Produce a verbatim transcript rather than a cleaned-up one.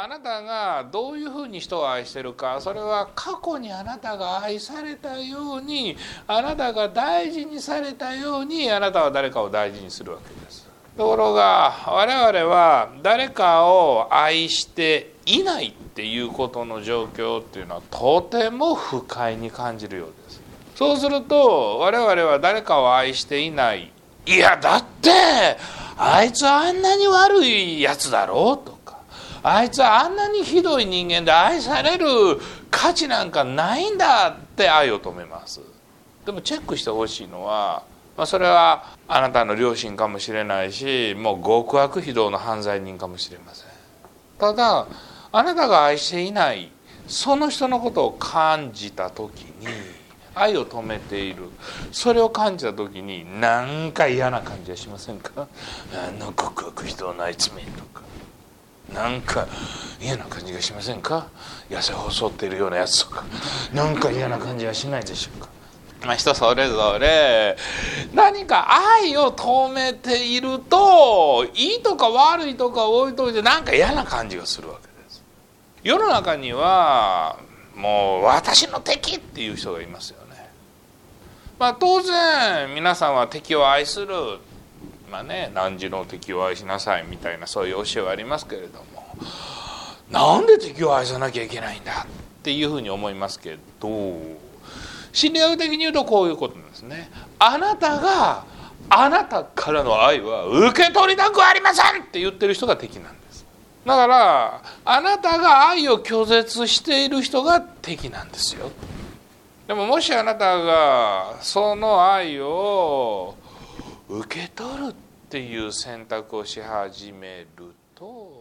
あなたがどういうふうに人を愛してるか、それは過去にあなたが愛されたように、あなたが大事にされたように、あなたは誰かを大事にするわけです。ところが我々は誰かを愛していないっていうことの状況っていうのはとても不快に感じるようです。そうすると我々は誰かを愛していない、いやだってあいつはあんなに悪いやつだろうとか、あいつはあんなにひどい人間で愛される価値なんかないんだって愛を止めます。でもチェックしてほしいのは、まあ、それはあなたの両親かもしれないし、もう極悪非道の犯罪人かもしれません。ただあなたが愛していないその人のことを感じた時に愛を止めている、それを感じた時になんか嫌な感じはしませんか？あの極悪非道のあいつめとか、なんか嫌な感じがしませんか？痩せ細っているようなやつとか、なんか嫌な感じはしないでしょうか？まあ、人それぞれ何か愛を止めていると、いいとか悪いとか置いといてなんか嫌な感じがするわけです。世の中にはもう私の敵っていう人がいますよね。まあ、当然皆さんは敵を愛する、まあね、汝の敵を愛しなさいみたいなそういう教えはありますけれども、なんで敵を愛さなきゃいけないんだっていうふうに思いますけど、心理学的に言うとこういうことなんですね。あなたがあなたからの愛は受け取りたくありませんって言ってる人が敵なんです。だからあなたが愛を拒絶している人が敵なんですよ。でももしあなたがその愛を受け取るっていう選択をし始めると、